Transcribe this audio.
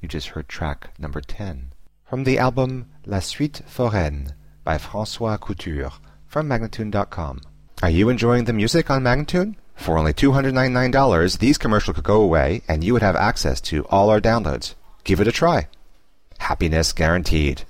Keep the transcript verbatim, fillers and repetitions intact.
You just heard track number ten from the album La Suite Foraine by François Couture from Magnatune dot com. Are you enjoying the music on Magnatune? For only two hundred ninety-nine dollars, these commercials could go away and you would have access to all our downloads. Give it a try. Happiness guaranteed.